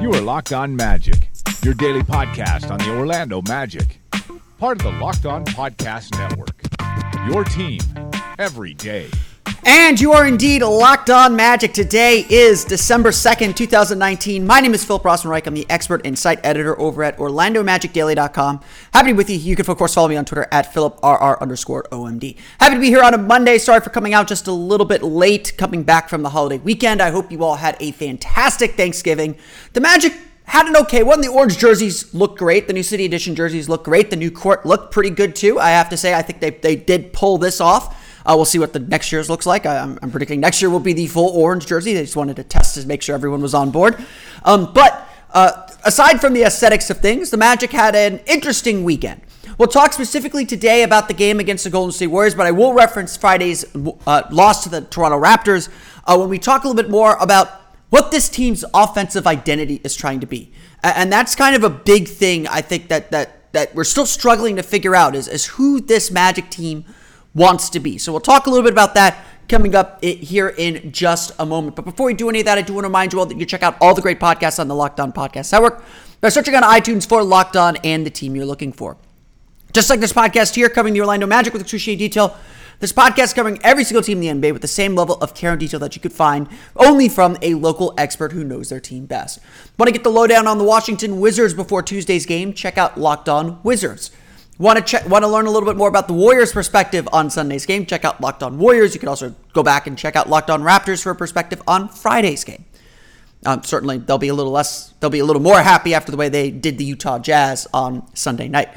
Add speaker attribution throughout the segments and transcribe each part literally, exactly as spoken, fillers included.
Speaker 1: You are Locked On Magic, your daily podcast on the Orlando Magic. Part of the Locked On Podcast Network. Your team every day.
Speaker 2: And you are indeed Locked On Magic. Today is December second, twenty nineteen. My name is Philip Rossman-Reich. I'm the expert and site editor over at Orlando Magic Daily dot com. Happy to be with you. You can, of course, follow me on Twitter at PhilipRR underscore OMD. Happy to be here on a Monday. Sorry for coming out just a little bit late, coming back from the holiday weekend. I hope you all had a fantastic Thanksgiving. The Magic had an okay one. The orange jerseys look great. The new City Edition jerseys look great. The new court looked pretty good, too. I have to say, I think they, they did pull this off. Uh, we'll see what the next year's looks like. I, I'm, I'm predicting next year will be the full orange jersey. They just wanted to test to make sure everyone was on board. Um, but uh, aside from the aesthetics of things, the Magic had an interesting weekend. We'll talk specifically today about the game against the Golden State Warriors, but I will reference Friday's uh, loss to the Toronto Raptors uh, when we talk a little bit more about what this team's offensive identity is trying to be. And that's kind of a big thing, I think, that that that we're still struggling to figure out is, is who this Magic team wants to be. So we'll talk a little bit about that coming up here in just a moment. But before we do any of that, I do want to remind you all that you check out all the great podcasts on the Locked On Podcast Network by searching on iTunes for Locked On and the team you're looking for. Just like this podcast here, covering the Orlando Magic with excruciating detail, this podcast covering every single team in the N B A with the same level of care and detail that you could find only from a local expert who knows their team best. Want to get the lowdown on the Washington Wizards before Tuesday's game? Check out Locked On Wizards. Want to check? Want to learn a little bit more about the Warriors' perspective on Sunday's game? Check out Locked On Warriors. You can also go back and check out Locked On Raptors for a perspective on Friday's game. Um, certainly, they'll be a little less. They'll be a little more happy after the way they did the Utah Jazz on Sunday night.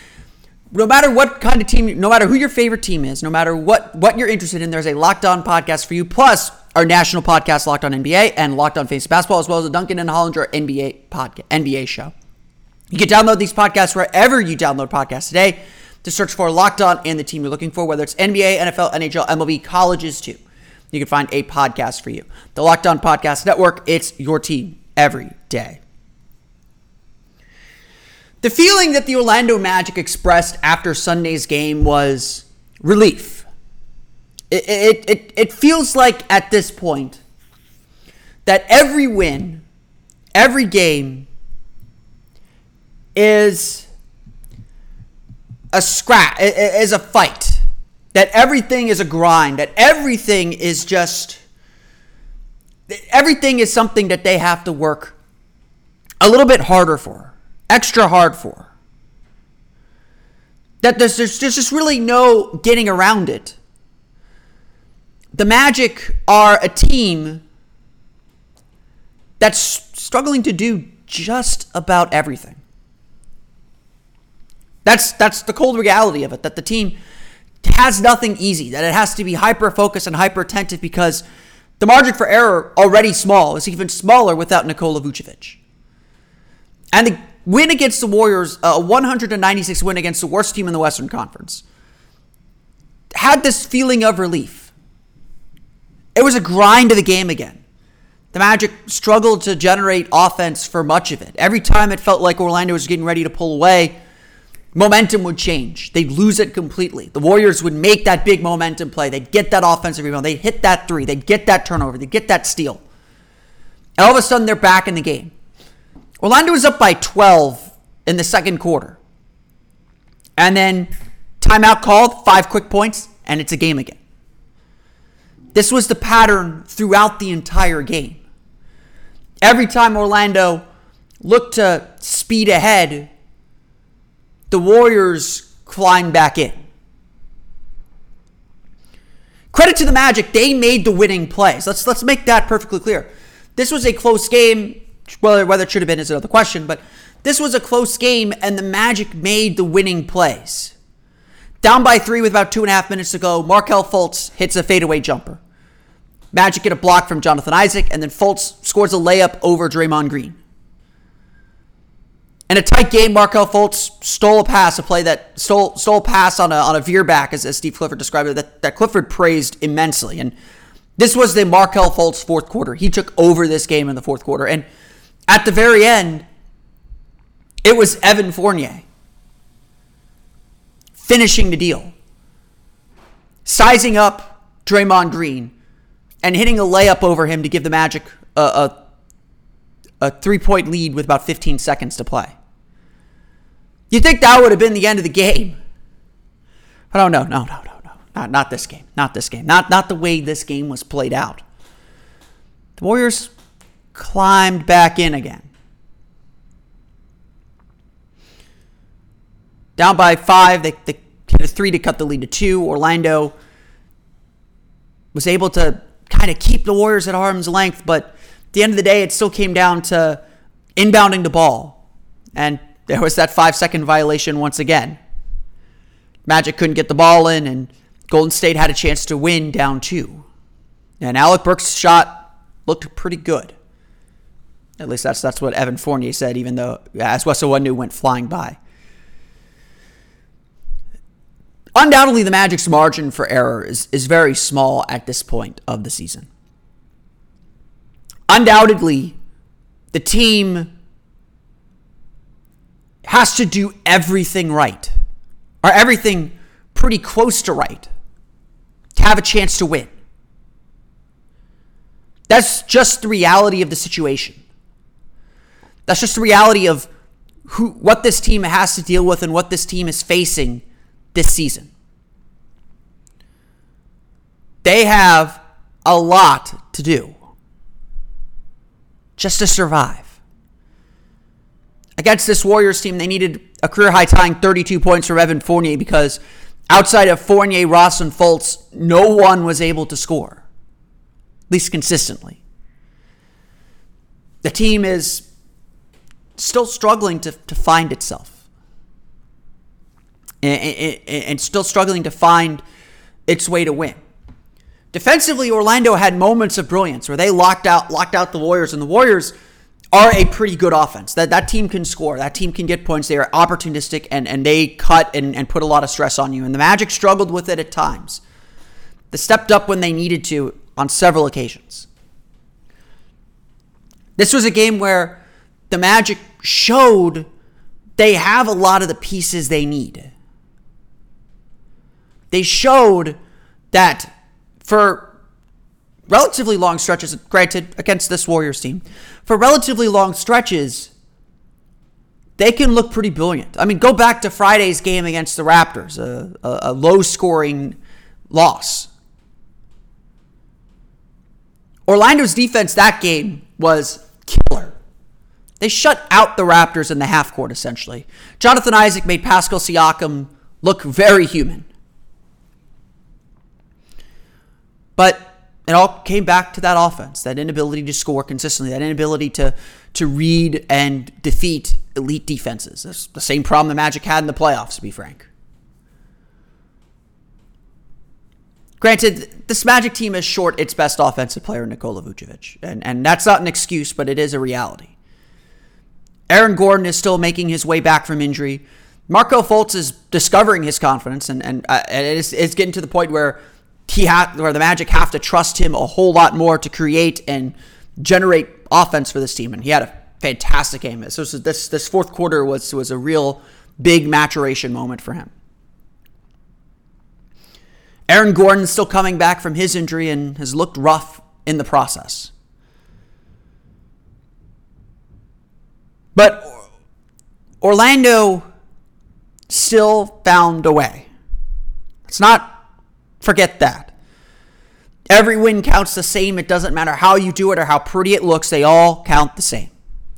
Speaker 2: No matter what kind of team, no matter who your favorite team is, no matter what what you're interested in, there's a Locked On podcast for you. Plus, our national podcast, Locked On N B A, and Locked On Fantasy Basketball, as well as the Duncan and Hollinger N B A podcast, N B A show. You can download these podcasts wherever you download podcasts today. To search for Locked On and the team you're looking for, whether it's N B A, N F L, N H L, M L B, colleges too. You can find a podcast for you. The Locked On Podcast Network, it's your team every day. The feeling that the Orlando Magic expressed after Sunday's game was relief. It, it, it, it feels like at this point that every win, every game, is a scrap, is a fight. That everything is a grind. That everything is just, everything is something that they have to work a little bit harder for, extra hard for. That there's, there's just really no getting around it. The Magic are a team that's struggling to do just about everything. That's that's the cold reality of it, that the team has nothing easy, that it has to be hyper-focused and hyper-attentive because the margin for error, already small, is even smaller without Nikola Vucevic. And the win against the Warriors, a one ninety-six win against the worst team in the Western Conference, had this feeling of relief. It was a grind of the game again. The Magic struggled to generate offense for much of it. Every time it felt like Orlando was getting ready to pull away, momentum would change. They'd lose it completely. The Warriors would make that big momentum play. They'd get that offensive rebound. They'd hit that three. They'd get that turnover. They'd get that steal. And all of a sudden, they're back in the game. Orlando was up by twelve in the second quarter. And then timeout called, five quick points, and it's a game again. This was the pattern throughout the entire game. Every time Orlando looked to speed ahead, the Warriors climbed back in. Credit to the Magic, they made the winning plays. Let's let's make that perfectly clear. This was a close game. Whether, whether it should have been is another question, but this was a close game, and the Magic made the winning plays. Down by three with about two and a half minutes to go, Markelle Fultz hits a fadeaway jumper. Magic get a block from Jonathan Isaac, and then Fultz scores a layup over Draymond Green. In a tight game, Markelle Fultz stole a pass, a play that stole stole a pass on a on a veer back, as, as Steve Clifford described it, that, that Clifford praised immensely. And this was the Markelle Fultz fourth quarter. He took over this game in the fourth quarter. And at the very end, it was Evan Fournier finishing the deal, sizing up Draymond Green and hitting a layup over him to give the Magic a, a, a three-point lead with about fifteen seconds to play. You'd think that would have been the end of the game. But oh, no, no, no, no, no. Not, not this game. Not this game. Not, not the way this game was played out. The Warriors climbed back in again. Down by five, they, they hit a three to cut the lead to two. Orlando was able to kind of keep the Warriors at arm's length, but at the end of the day, it still came down to inbounding the ball. And there was that five-second violation once again. Magic couldn't get the ball in, and Golden State had a chance to win down two. And Alec Burks' shot looked pretty good. At least that's that's what Evan Fournier said, even though as Wes Iwundu went flying by. Undoubtedly, the Magic's margin for error is, is very small at this point of the season. Undoubtedly, the team has to do everything right, or everything pretty close to right, to have a chance to win. That's just the reality of the situation. That's just the reality of who, what this team has to deal with and what this team is facing this season. They have a lot to do just to survive. Against this Warriors team, they needed a career-high tying thirty-two points from Evan Fournier because outside of Fournier, Ross, and Fultz, no one was able to score, at least consistently. The team is still struggling to, to find itself. And, and, and still struggling to find its way to win. Defensively, Orlando had moments of brilliance where they locked out locked out the Warriors, and the Warriors are a pretty good offense. That that team can score. That team can get points. They are opportunistic, and, and they cut and, and put a lot of stress on you. And the Magic struggled with it at times. They stepped up when they needed to on several occasions. This was a game where the Magic showed they have a lot of the pieces they need. They showed that for relatively long stretches, granted, against this Warriors team, for relatively long stretches, they can look pretty brilliant. I mean, go back to Friday's game against the Raptors, a, a, a low-scoring loss. Orlando's defense that game was killer. They shut out the Raptors in the half court, essentially. Jonathan Isaac made Pascal Siakam look very human. But it all came back to that offense, that inability to score consistently, that inability to, to read and defeat elite defenses. That's the same problem the Magic had in the playoffs, to be frank. Granted, this Magic team is short its best offensive player, Nikola Vucevic. And, and that's not an excuse, but it is a reality. Aaron Gordon is still making his way back from injury. Marco Fultz is discovering his confidence, and, and uh, it's, it's getting to the point where he ha- where the Magic have to trust him a whole lot more to create and generate offense for this team. And he had a fantastic game. So this this fourth quarter was was a real big maturation moment for him. Aaron Gordon's still coming back from his injury and has looked rough in the process. But Orlando still found a way. Let's not forget that. Every win counts the same. It doesn't matter how you do it or how pretty it looks. They all count the same.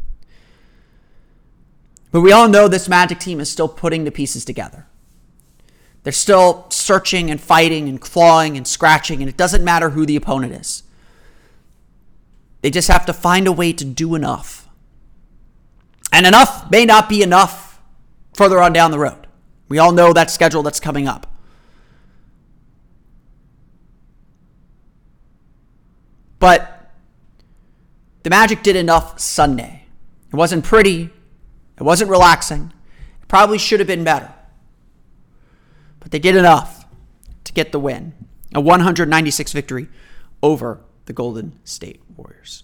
Speaker 2: But we all know this Magic team is still putting the pieces together. They're still searching and fighting and clawing and scratching, and it doesn't matter who the opponent is. They just have to find a way to do enough. And enough may not be enough further on down the road. We all know that schedule that's coming up. But the Magic did enough Sunday. It wasn't pretty. It wasn't relaxing. It probably should have been better. But they did enough to get the win. A one ninety-six victory over the Golden State Warriors.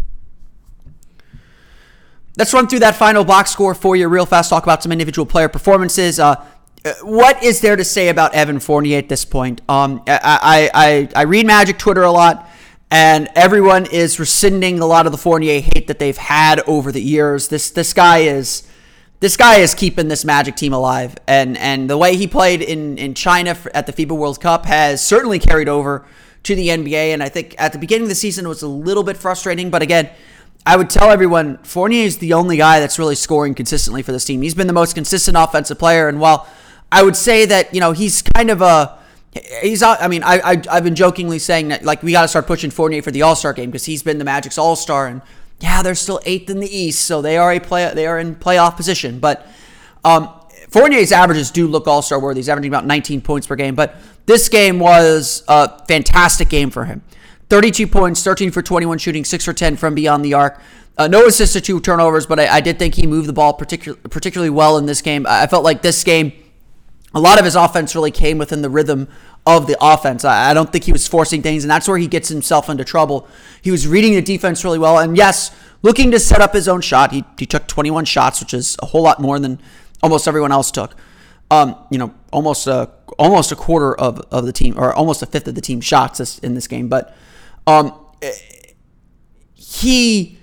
Speaker 2: Let's run through that final box score for you real fast. Talk about some individual player performances. Uh, what is there to say about Evan Fournier at this point? Um, I, I, I, I read Magic Twitter a lot. and everyone is rescinding a lot of the Fournier hate that they've had over the years. This this guy is this guy is keeping this Magic team alive, and and the way he played in in China at the FIBA World Cup has certainly carried over to the N B A. And I think at the beginning of the season it was a little bit frustrating, but again, I would tell everyone Fournier is the only guy that's really scoring consistently for this team. He's been the most consistent offensive player, and while I would say that, you know, he's kind of a He's, I mean, I, I, I've been jokingly saying that, like, we got to start pushing Fournier for the All-Star game because he's been the Magic's All-Star, and yeah, they're still eighth in the East, so they are a play, they are in playoff position. But um, Fournier's averages do look All-Star worthy. He's averaging about nineteen points per game, but this game was a fantastic game for him. thirty-two points, thirteen for twenty-one shooting, six for ten from beyond the arc. Uh, no assists to two turnovers, but I, I did think he moved the ball particular, particularly well in this game. I felt like this game, a lot of his offense really came within the rhythm of the offense. I don't think he was forcing things, and that's where he gets himself into trouble. He was reading the defense really well, and yes, looking to set up his own shot. He he took twenty-one shots, which is a whole lot more than almost everyone else took. Um, you know, almost a almost a quarter of, of the team, or almost a fifth of the team's shots this, in this game. But um, he.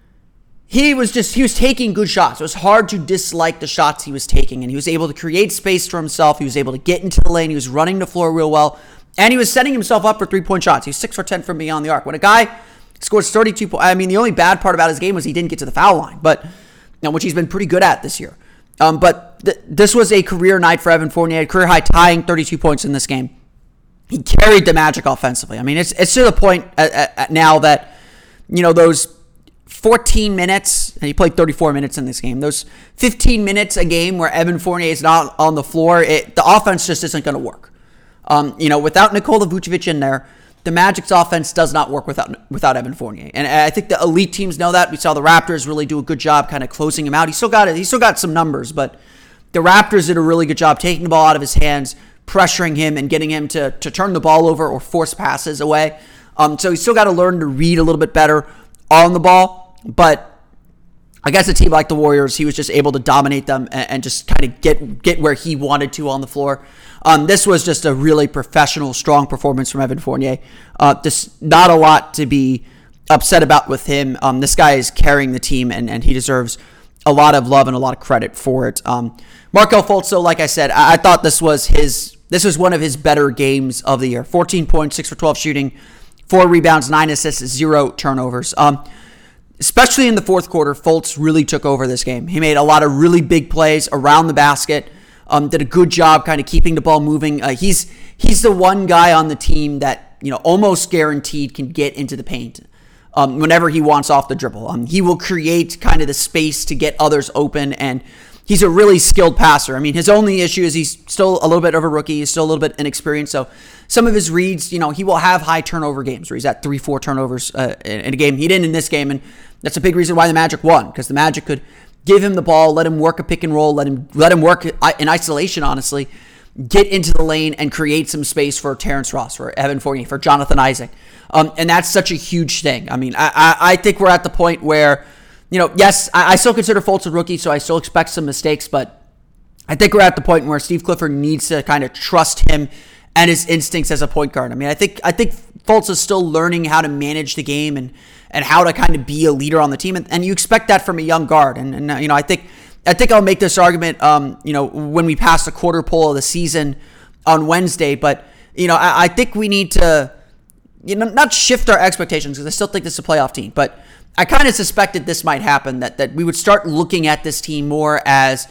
Speaker 2: He was just, he was taking good shots. It was hard to dislike the shots he was taking, and he was able to create space for himself. He was able to get into the lane. He was running the floor real well, and he was setting himself up for three-point shots. He was six for ten from beyond the arc. When a guy scores thirty-two points, I mean, the only bad part about his game was he didn't get to the foul line, but you know, which he's been pretty good at this year. Um, but th- this was a career night for Evan Fournier, career high tying thirty-two points in this game. He carried the Magic offensively. I mean, it's it's to the point at, at, at now that, you know, those fourteen minutes, and he played thirty-four minutes in this game. Those fifteen minutes a game where Evan Fournier is not on the floor, it, the offense just isn't going to work. Um, you know, without Nikola Vucevic in there, the Magic's offense does not work without without Evan Fournier. And I think the elite teams know that. We saw the Raptors really do a good job kind of closing him out. He still got it. He still got some numbers, but the Raptors did a really good job taking the ball out of his hands, pressuring him, and getting him to to turn the ball over or force passes away. Um, so he's still got to learn to read a little bit better on the ball. But against a team like the Warriors, he was just able to dominate them and, and just kind of get get where he wanted to on the floor. Um, this was just a really professional, strong performance from Evan Fournier. Uh, just not a lot to be upset about with him. Um, this guy is carrying the team, and, and he deserves a lot of love and a lot of credit for it. Um, Markelle Fultz, so like I said, I, I thought this was his. This was one of his better games of the year. fourteen points, six for twelve shooting, four rebounds, nine assists, zero turnovers. Um, Especially in the fourth quarter, Fultz really took over this game. He made a lot of really big plays around the basket. Um, did a good job kind of keeping the ball moving. Uh, he's he's the one guy on the team that, you know, almost guaranteed can get into the paint um, whenever he wants off the dribble. Um, he will create kind of the space to get others open, and he's a really skilled passer. I mean, his only issue is he's still a little bit of a rookie. He's still a little bit inexperienced. So some of his reads, you know, he will have high turnover games where he's at three, four turnovers uh, in, in a game. He didn't in this game, and that's a big reason why the Magic won, because the Magic could give him the ball, let him work a pick and roll, let him let him work in isolation, honestly, get into the lane and create some space for Terrence Ross, for Evan Fournier, for Jonathan Isaac. Um, and that's such a huge thing. I mean, I, I, I think we're at the point where, you know, yes, I, I still consider Fultz a rookie, so I still expect some mistakes, but I think we're at the point where Steve Clifford needs to kind of trust him and his instincts as a point guard. I mean, I think I think Fultz is still learning how to manage the game and and how to kind of be a leader on the team, and, and you expect that from a young guard. And, and you know, I think I think I'll make this argument, um, you know, when we pass the quarter poll of the season on Wednesday. But you know, I, I think we need to, you know, not shift our expectations, because I still think this is a playoff team, but I kind of suspected this might happen, that that we would start looking at this team more as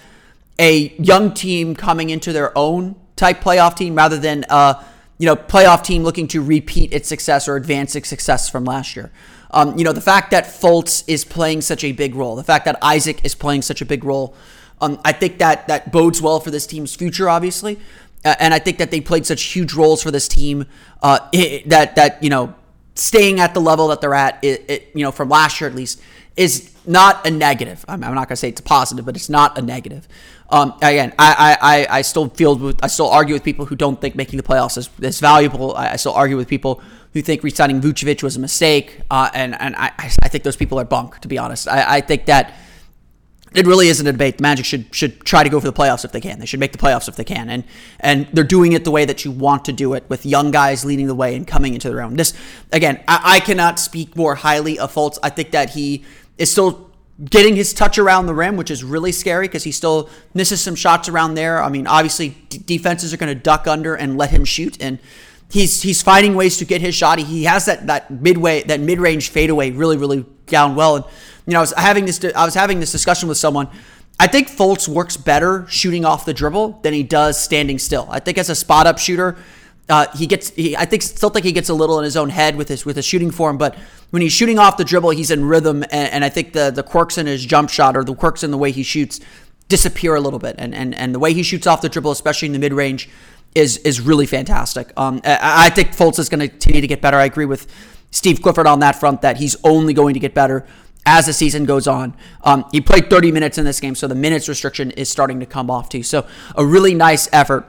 Speaker 2: a young team coming into their own type playoff team, rather than uh, you know, playoff team looking to repeat its success or advance its success from last year. Um, you know, the fact that Fultz is playing such a big role, the fact that Isaac is playing such a big role, um, I think that that bodes well for this team's future, obviously. Uh, and I think that they played such huge roles for this team uh, it, that, that, you know, staying at the level that they're at, it, it, you know, from last year at least, is not a negative. I'm, I'm not going to say it's a positive, but it's not a negative. Um, again, I, I, I still feel with, I still argue with people who don't think making the playoffs is, is valuable. I, I still argue with people who think re-signing Vucevic was a mistake, uh, and and I, I think those people are bunk, to be honest. I, I think that it really isn't a debate. The Magic should should try to go for the playoffs if they can. They should make the playoffs if they can. And and they're doing it the way that you want to do it, with young guys leading the way and coming into their own. This, again, I, I cannot speak more highly of Fultz. I think that he is still getting his touch around the rim, which is really scary because he still misses some shots around there. I mean, obviously, d- defenses are going to duck under and let him shoot, and he's he's finding ways to get his shot. He, he has that that midway, that mid-range fadeaway really, really down well. And you know, I was having this I was having this discussion with someone. I think Fultz works better shooting off the dribble than he does standing still. I think as a spot up shooter, uh, he gets. He, I think still think he gets a little in his own head with his with his shooting form. But when he's shooting off the dribble, he's in rhythm, and, and I think the the quirks in his jump shot or the quirks in the way he shoots disappear a little bit. And and and the way he shoots off the dribble, especially in the mid range, is is really fantastic. Um, I, I think Fultz is going to continue to get better. I agree with Steve Clifford on that front that he's only going to get better as the season goes on. Um, he played thirty minutes in this game, so the minutes restriction is starting to come off too. So a really nice effort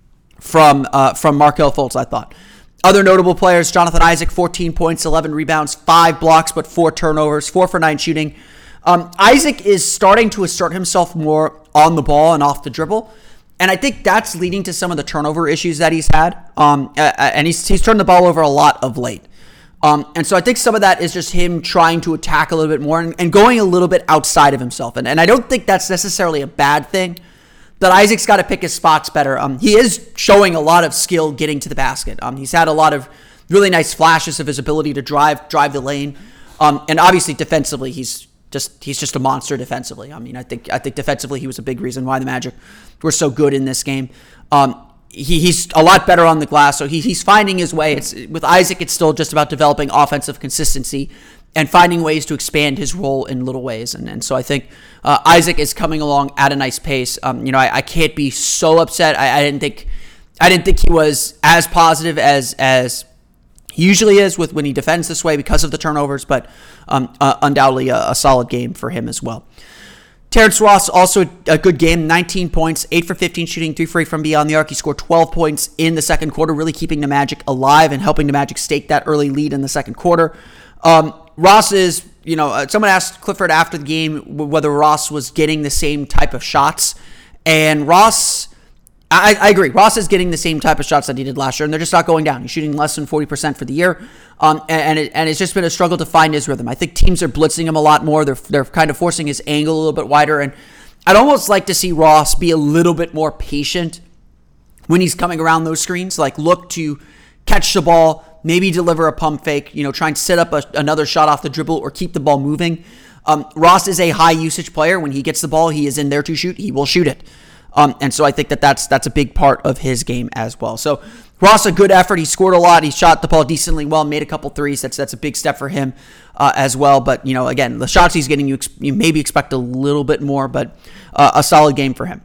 Speaker 2: from uh, from Markelle Fultz, I thought. Other notable players: Jonathan Isaac, fourteen points, eleven rebounds, five blocks, but four turnovers, four for nine shooting. Um, Isaac is starting to assert himself more on the ball and off the dribble, and I think that's leading to some of the turnover issues that he's had. Um, and he's he's turned the ball over a lot of late. Um, and so I think some of that is just him trying to attack a little bit more and, and going a little bit outside of himself. And, and I don't think that's necessarily a bad thing, that Isaac's got to pick his spots better. Um, he is showing a lot of skill getting to the basket. Um, he's had a lot of really nice flashes of his ability to drive drive the lane. Um, and obviously defensively, he's just he's just a monster defensively. I mean, I think I think defensively he was a big reason why the Magic were so good in this game. Um, He, he's a lot better on the glass, so he, he's finding his way. It's, with Isaac, it's still just about developing offensive consistency and finding ways to expand his role in little ways. And, and so I think uh, Isaac is coming along at a nice pace. Um, you know, I, I can't be so upset. I, I didn't think I didn't think he was as positive as as he usually is with when he defends this way because of the turnovers, but um, uh, undoubtedly a, a solid game for him as well. Terrence Ross, also a good game, nineteen points, eight for fifteen shooting, three for eight from beyond the arc. He scored twelve points in the second quarter, really keeping the Magic alive and helping the Magic stake that early lead in the second quarter. Um, Ross is, you know, uh, someone asked Clifford after the game whether Ross was getting the same type of shots. And Ross, I, I agree, Ross is getting the same type of shots that he did last year, and they're just not going down. He's shooting less than forty percent for the year. Um, and and, it, and it's just been a struggle to find his rhythm. I think teams are blitzing him a lot more. They're they're kind of forcing his angle a little bit wider. And I'd almost like to see Ross be a little bit more patient when he's coming around those screens. Like, look to catch the ball, maybe deliver a pump fake, you know, try and set up a, another shot off the dribble or keep the ball moving. Um, Ross is a high usage player. When he gets the ball, he is in there to shoot. He will shoot it. Um, and so I think that that's, that's a big part of his game as well. So Ross, a good effort. He scored a lot. He shot the ball decently well, made a couple threes. That's that's a big step for him uh, as well. But, you know, again, the shots he's getting, you, ex- you maybe expect a little bit more, but uh, a solid game for him.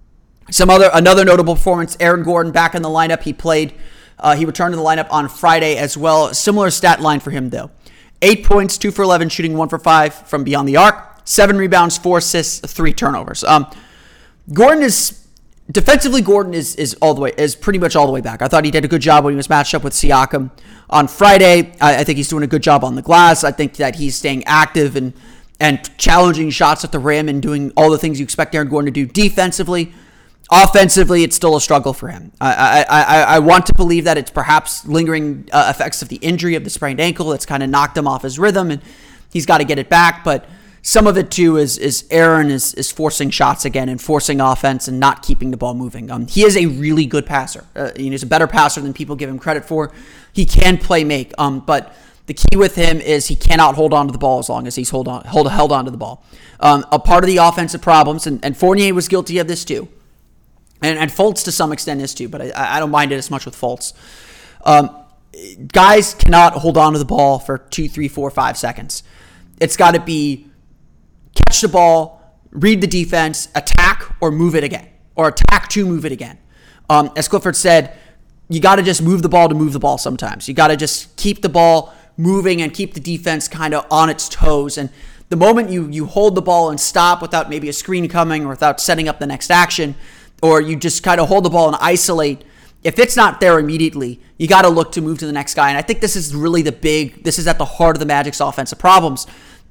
Speaker 2: Some other Another notable performance, Aaron Gordon back in the lineup. He played, uh, he returned to the lineup on Friday as well. Similar stat line for him, though. Eight points, two for eleven, shooting one for five from beyond the arc. Seven rebounds, four assists, three turnovers. Um, Gordon is... Defensively, Gordon is is all the way is pretty much all the way back. I thought he did a good job when he was matched up with Siakam on Friday. I, I think he's doing a good job on the glass. I think that he's staying active and and challenging shots at the rim and doing all the things you expect Aaron Gordon to do defensively. Offensively, it's still a struggle for him. I I I, I want to believe that it's perhaps lingering uh, effects of the injury of the sprained ankle that's kind of knocked him off his rhythm, and he's got to get it back, but. Some of it, too, is is Aaron is, is forcing shots again and forcing offense and not keeping the ball moving. Um, he is a really good passer. Uh, he's a better passer than people give him credit for. He can play make, um, but the key with him is he cannot hold on to the ball as long as he's hold on, hold, held on to the ball. Um, a part of the offensive problems, and, and Fournier was guilty of this, too. And, and Fultz, to some extent, is, too, but I, I don't mind it as much with Fultz. Um, guys cannot hold on to the ball for two, three, four, five seconds. It's got to be... catch the ball, read the defense, attack, or move it again. Or attack to move it again. Um, as Clifford said, you got to just move the ball to move the ball sometimes. You got to just keep the ball moving and keep the defense kind of on its toes. And the moment you you hold the ball and stop without maybe a screen coming or without setting up the next action, or you just kind of hold the ball and isolate, if it's not there immediately, you got to look to move to the next guy. And I think this is really the big, this is at the heart of the Magic's offensive problems,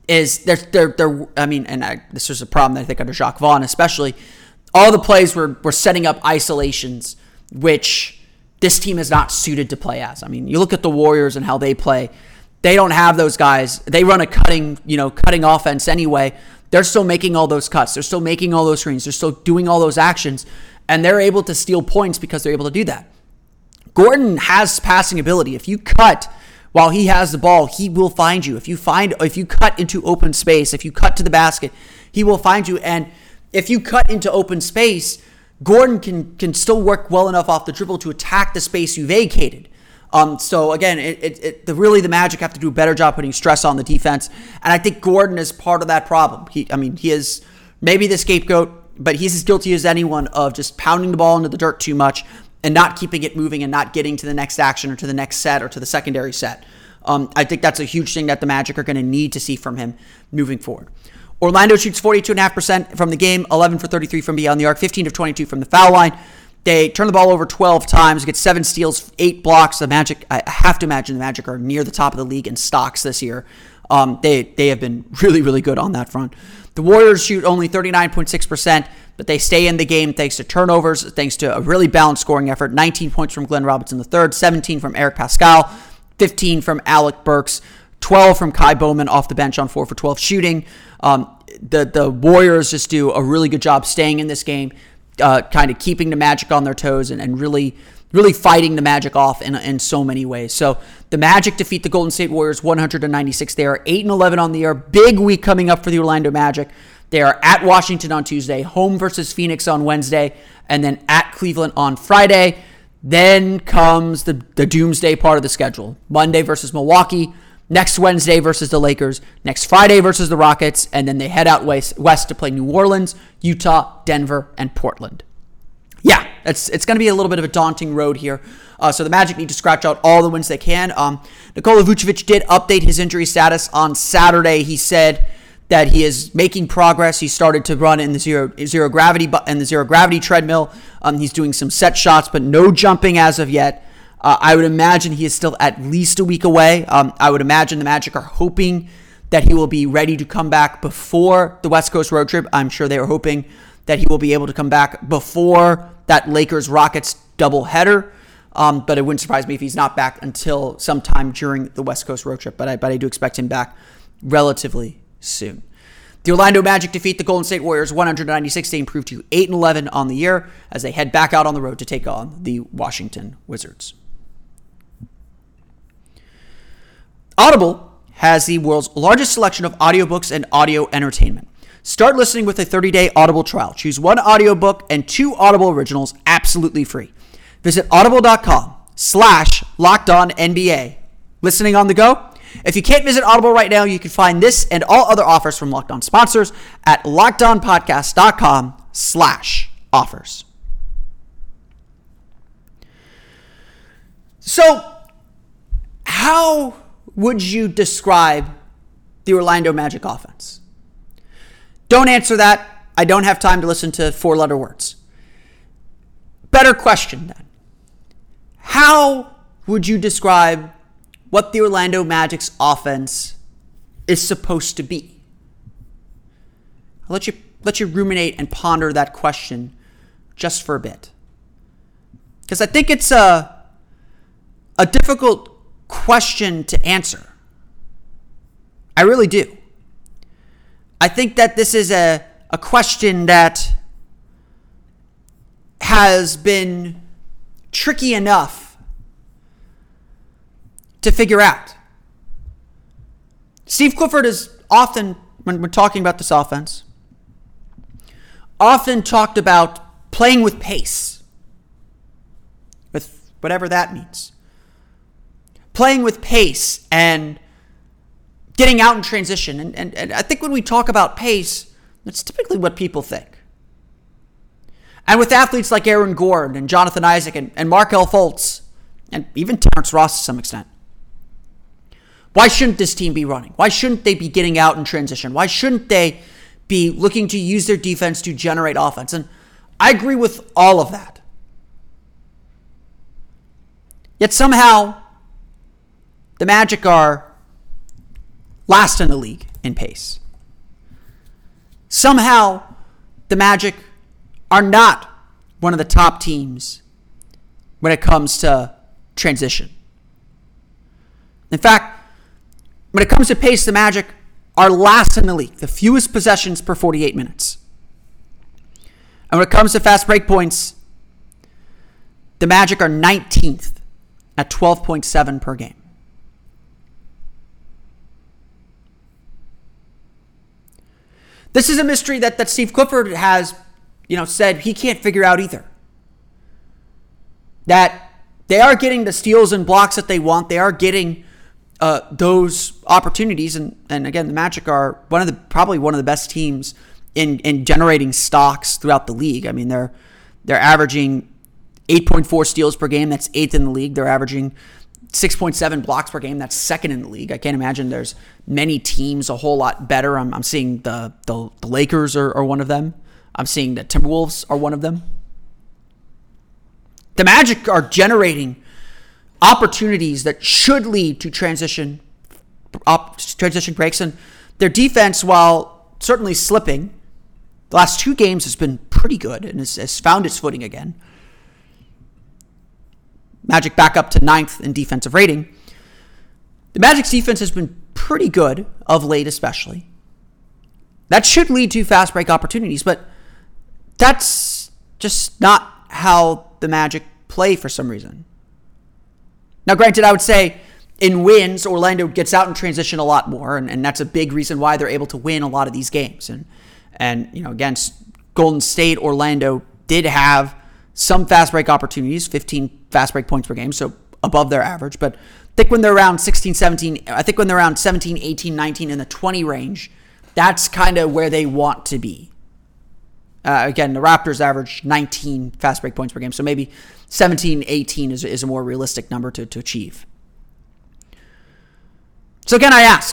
Speaker 2: is they're, they're, they're I mean, and I, this was a problem that I think under Jacques Vaughn especially, all the plays were, were setting up isolations, which this team is not suited to play as. I mean, you look at the Warriors and how they play. They don't have those guys. They run a cutting, you know, cutting offense anyway. They're still making all those cuts. They're still making all those screens. They're still doing all those actions, and they're able to steal points because they're able to do that. Gordon has passing ability. If you cut while he has the ball, he will find you. If you find, if you cut into open space, if you cut to the basket, he will find you. And if you cut into open space, Gordon can can still work well enough off the dribble to attack the space you vacated. Um, so again, it, it, it, the really the Magic have to do a better job putting stress on the defense, and I think Gordon is part of that problem. He, I mean, he is maybe the scapegoat, but he's as guilty as anyone of just pounding the ball into the dirt too much and not keeping it moving and not getting to the next action or to the next set or to the secondary set. Um, I think that's a huge thing that the Magic are going to need to see from him moving forward. Orlando shoots forty-two point five percent from the game, eleven for thirty-three from beyond the arc, fifteen of twenty-two from the foul line. They turn the ball over twelve times, get seven steals, eight blocks. The Magic, I have to imagine the Magic are near the top of the league in stocks this year. Um, they they have been really, really good on that front. The Warriors shoot only thirty-nine point six percent, but they stay in the game thanks to turnovers, thanks to a really balanced scoring effort. nineteen points from Glenn Robinson the third, seventeen from Eric Pascal, fifteen from Alec Burks, twelve from Kai Bowman off the bench on four for twelve shooting. Um, the, the Warriors just do a really good job staying in this game, Uh, kind of keeping the Magic on their toes and, and really, really fighting the Magic off in, in so many ways. So the Magic defeat the Golden State Warriors one hundred ninety-six. They are eight and eleven on the year. Big week coming up for the Orlando Magic. They are at Washington on Tuesday, home versus Phoenix on Wednesday, and then at Cleveland on Friday. Then comes the, the doomsday part of the schedule. Monday versus Milwaukee. Next Wednesday versus the Lakers, next Friday versus the Rockets, and then they head out west, west to play New Orleans, Utah, Denver, and Portland. Yeah, it's it's going to be a little bit of a daunting road here. Uh, so the Magic need to scratch out all the wins they can. Um, Nikola Vucevic did update his injury status on Saturday. He said that he is making progress. He started to run in the zero zero gravity in the zero gravity treadmill. Um, he's doing some set shots, but no jumping as of yet. Uh, I would imagine he is still at least a week away. Um, I would imagine the Magic are hoping that he will be ready to come back before the West Coast road trip. I'm sure they are hoping that he will be able to come back before that Lakers-Rockets doubleheader. Um, but it wouldn't surprise me if he's not back until sometime during the West Coast road trip. But I, but I do expect him back relatively soon. The Orlando Magic defeat the Golden State Warriors one hundred ninety-six. They improve to eight and eleven on the year as they head back out on the road to take on the Washington Wizards. Audible has the world's largest selection of audiobooks and audio entertainment. Start listening with a thirty-day Audible trial. Choose one audiobook and two Audible originals absolutely free. Visit audible.com slash locked on NBA. Listening on the go? If you can't visit Audible right now, you can find this and all other offers from Locked On sponsors at lockedonpodcast.com slash offers. So, how would you describe the Orlando Magic offense? Don't answer that. I don't have time to listen to four-letter words. Better question then. How would you describe what the Orlando Magic's offense is supposed to be? I'll let you let you ruminate and ponder that question just for a bit. Because I think it's a, a difficult question to answer. I really do. I think that this is a, a question that has been tricky enough to figure out. Steve Clifford is often, when we're talking about this offense, often talked about playing with pace, with whatever that means. Playing with pace and getting out in transition. And, and, and I think when we talk about pace, that's typically what people think. And with athletes like Aaron Gordon and Jonathan Isaac and, and Markelle Fultz, and even Terrence Ross to some extent, why shouldn't this team be running? Why shouldn't they be getting out in transition? Why shouldn't they be looking to use their defense to generate offense? And I agree with all of that. Yet somehow, the Magic are last in the league in pace. Somehow, the Magic are not one of the top teams when it comes to transition. In fact, when it comes to pace, the Magic are last in the league, the fewest possessions per forty-eight minutes. And when it comes to fast break points, the Magic are nineteenth at twelve point seven per game. This is a mystery that, that Steve Clifford has, you know, said he can't figure out either. That they are getting the steals and blocks that they want. They are getting uh, those opportunities. And, and again, the Magic are one of the probably one of the best teams in, in generating stocks throughout the league. I mean, they're they're averaging eight point four steals per game. That's eighth in the league. They're averaging six point seven blocks per game. That's second in the league. I can't imagine there's many teams a whole lot better. I'm, I'm seeing the, the, the Lakers are, are one of them. I'm seeing the Timberwolves are one of them. The Magic are generating opportunities that should lead to transition, op, transition breaks. And their defense, while certainly slipping, the last two games has been pretty good and has, has found its footing again. Magic back up to ninth in defensive rating. The Magic's defense has been pretty good of late, especially. That should lead to fast break opportunities, but that's just not how the Magic play for some reason. Now, granted, I would say in wins, Orlando gets out in transition a lot more, and, and that's a big reason why they're able to win a lot of these games. And, and you know, against Golden State, Orlando did have some fast break opportunities, fifteen fast break points per game, so above their average. But I think when they're around sixteen, seventeen, I think when they're around seventeen, eighteen, nineteen in the twenty range, that's kind of where they want to be. Uh, again, the Raptors average nineteen fast break points per game, so maybe seventeen, eighteen is, is a more realistic number to, to achieve. So again, I ask,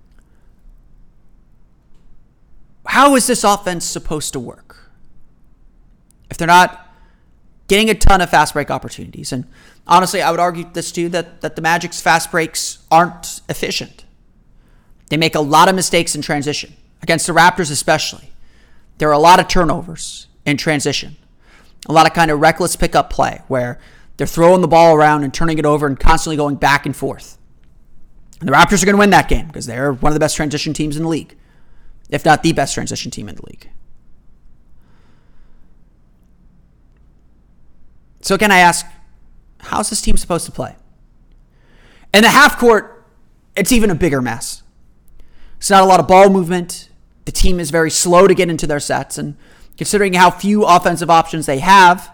Speaker 2: how is this offense supposed to work if they're not getting a ton of fast break opportunities? And honestly, I would argue this too, that, that the Magic's fast breaks aren't efficient. They make a lot of mistakes in transition. Against the Raptors especially, there are a lot of turnovers in transition. A lot of kind of reckless pickup play where they're throwing the ball around and turning it over and constantly going back and forth. And the Raptors are going to win that game because they're one of the best transition teams in the league, if not the best transition team in the league. So again, I ask, how's this team supposed to play? In the half court, it's even a bigger mess. It's not a lot of ball movement. The team is very slow to get into their sets. And considering how few offensive options they have,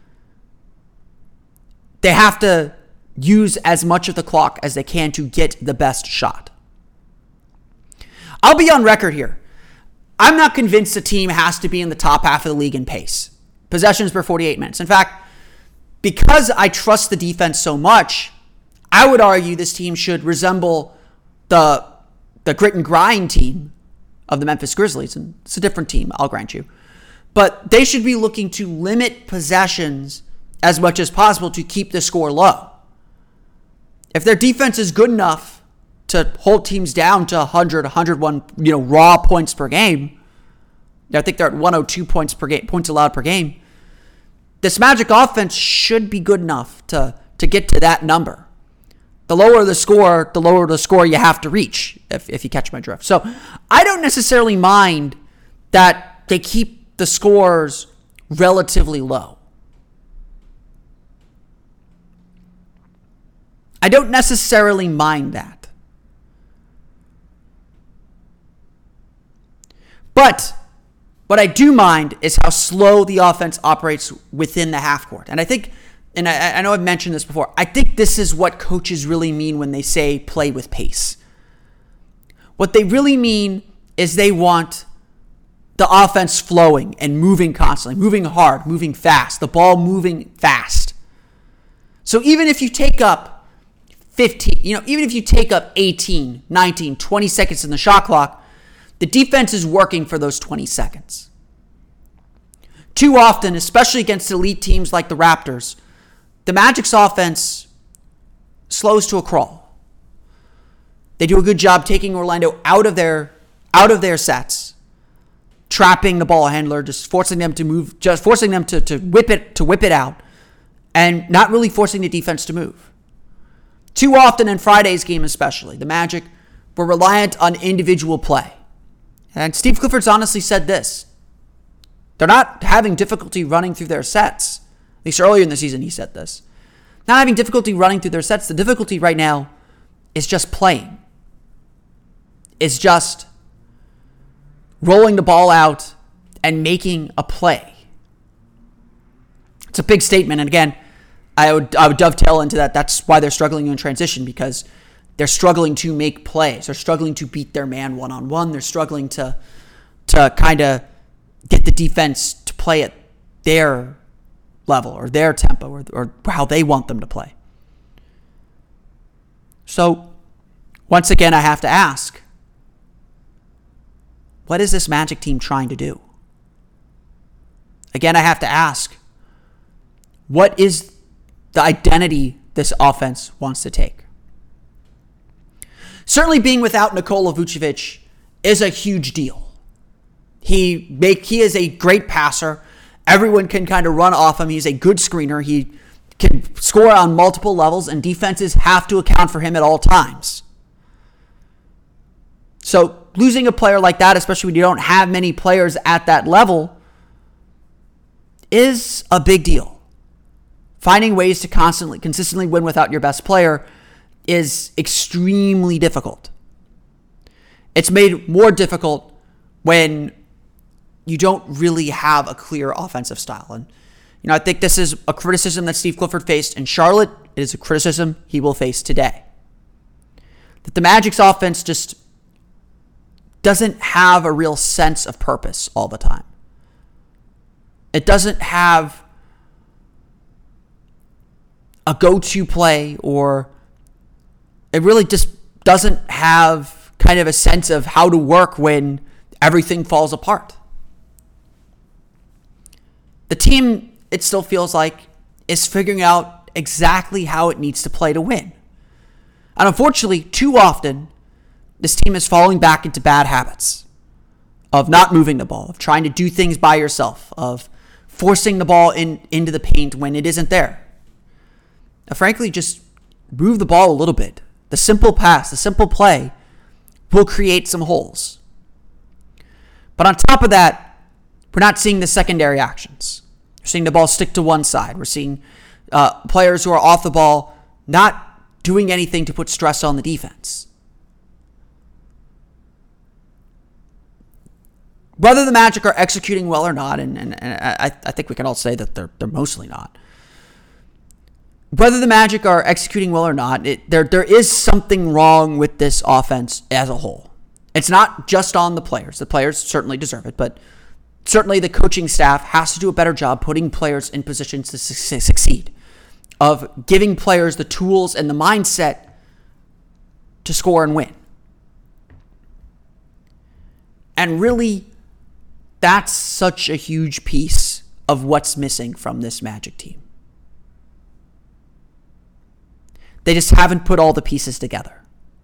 Speaker 2: they have to use as much of the clock as they can to get the best shot. I'll be on record here. I'm not convinced the team has to be in the top half of the league in pace. Possessions per forty-eight minutes. In fact, because I trust the defense so much, I would argue this team should resemble the, the grit and grind team of the Memphis Grizzlies. And it's a different team, I'll grant you. But they should be looking to limit possessions as much as possible to keep the score low. If their defense is good enough to hold teams down to one hundred, one hundred one, you know, raw points per game, I think they're at one hundred two points per game, points allowed per game. This Magic offense should be good enough to, to get to that number. The lower the score, the lower the score you have to reach, if, if you catch my drift. So I don't necessarily mind that they keep the scores relatively low. I don't necessarily mind that. But what I do mind is how slow the offense operates within the half court. And I think, and I, I know I've mentioned this before, I think this is what coaches really mean when they say play with pace. What they really mean is they want the offense flowing and moving constantly, moving hard, moving fast, the ball moving fast. So even if you take up fifteen, you know, even if you take up eighteen, nineteen, twenty seconds in the shot clock, the defense is working for those twenty seconds. Too often, especially against elite teams like the Raptors, the Magic's offense slows to a crawl. They do a good job taking Orlando out of their out of their sets, trapping the ball handler, just forcing them to move, just forcing them to, to whip it, to whip it out, and not really forcing the defense to move. Too often in Friday's game especially, the Magic were reliant on individual play. And Steve Clifford's honestly said this. They're not having difficulty running through their sets. At least earlier in the season he said this. Not having difficulty running through their sets. The difficulty right now is just playing. It's just rolling the ball out and making a play. It's a big statement. And again, I would I would dovetail into that. That's why they're struggling in transition, because they're struggling to make plays. They're struggling to beat their man one-on-one. They're struggling to to kind of get the defense to play at their level or their tempo or, or how they want them to play. So, once again, I have to ask, what is this Magic team trying to do? Again, I have to ask, what is the identity this offense wants to take? Certainly being without Nikola Vucevic is a huge deal. He make he is a great passer. Everyone can kind of run off him. He's a good screener. He can score on multiple levels, and defenses have to account for him at all times. So losing a player like that, especially when you don't have many players at that level, is a big deal. Finding ways to constantly, consistently win without your best player is extremely difficult. It's made more difficult when you don't really have a clear offensive style. And, you know, I think this is a criticism that Steve Clifford faced in Charlotte. It is a criticism he will face today. That the Magic's offense just doesn't have a real sense of purpose all the time. It doesn't have a go-to play, or it really just doesn't have kind of a sense of how to work when everything falls apart. The team, it still feels like, is figuring out exactly how it needs to play to win. And unfortunately, too often, this team is falling back into bad habits of not moving the ball, of trying to do things by yourself, of forcing the ball in into the paint when it isn't there. Now, frankly, just move the ball a little bit. The simple pass, the simple play will create some holes. But on top of that, we're not seeing the secondary actions. We're seeing the ball stick to one side. We're seeing uh, players who are off the ball not doing anything to put stress on the defense. Whether the Magic are executing well or not, and, and, and I, I think we can all say that they're they're mostly not. Whether the Magic are executing well or not, it, there there is something wrong with this offense as a whole. It's not just on the players. The players certainly deserve it, but certainly the coaching staff has to do a better job putting players in positions to su- succeed, of giving players the tools and the mindset to score and win. And really, that's such a huge piece of what's missing from this Magic team. They just haven't put all the pieces together.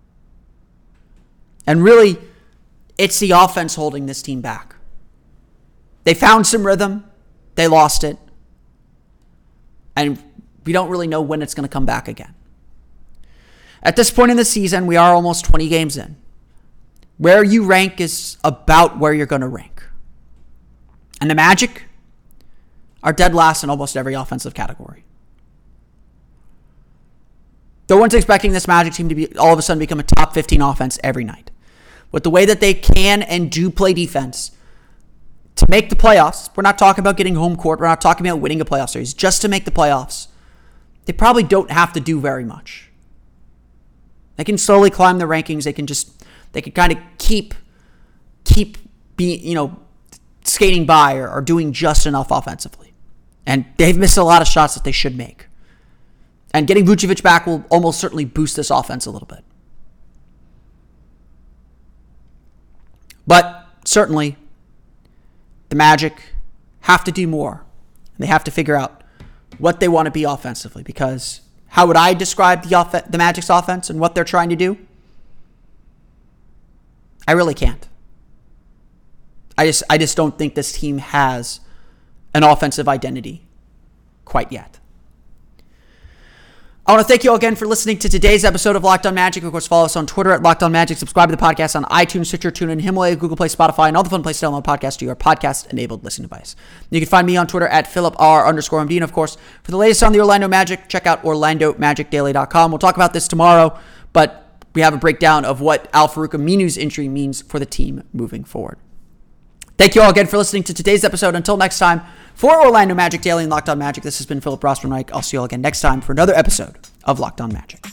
Speaker 2: And really, it's the offense holding this team back. They found some rhythm. They lost it. And we don't really know when it's going to come back again. At this point in the season, we are almost twenty games in. Where you rank is about where you're going to rank. And the Magic are dead last in almost every offensive category. No one's expecting this Magic team to be all of a sudden become a top fifteen offense every night. With the way that they can and do play defense to make the playoffs, we're not talking about getting home court. We're not talking about winning a playoff series. Just to make the playoffs, they probably don't have to do very much. They can slowly climb the rankings. They can just, they can kind of keep, keep being, you know, skating by or, or doing just enough offensively. And they've missed a lot of shots that they should make. And getting Vucevic back will almost certainly boost this offense a little bit. But certainly, the Magic have to do more. They have to figure out what they want to be offensively. Because how would I describe the off- the Magic's offense and what they're trying to do? I really can't. I just I just don't think this team has an offensive identity quite yet. I want to thank you all again for listening to today's episode of Locked On Magic. Of course, follow us on Twitter at Locked On Magic. Subscribe to the podcast on iTunes, Stitcher, TuneIn, Himalaya, Google Play, Spotify, and all the fun places to download podcasts to your podcast-enabled listening device. You can find me on Twitter at Philip R underscore M D. And of course, for the latest on the Orlando Magic, check out Orlando Magic Daily dot com. We'll talk about this tomorrow, but we have a breakdown of what Al-Farouq Aminu's injury means for the team moving forward. Thank you all again for listening to today's episode. Until next time, for Orlando Magic Daily and Locked On Magic, this has been Philip Rossman-Reich. I'll see you all again next time for another episode of Locked On Magic.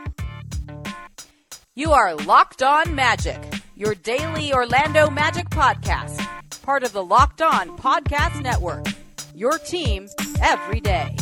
Speaker 3: You are Locked On Magic, your daily Orlando Magic podcast, part of the Locked On Podcast Network, your team every day.